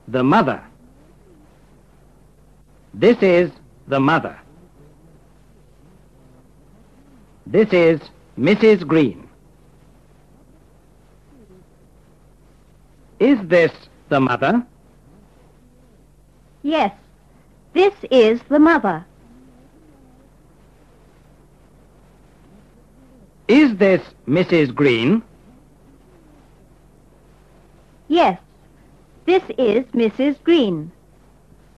the mother. This is the mother. This is Mrs. Green. Is this the mother? Yes, this is the mother. Is this Mrs. Green? Yes, this is Mrs. Green.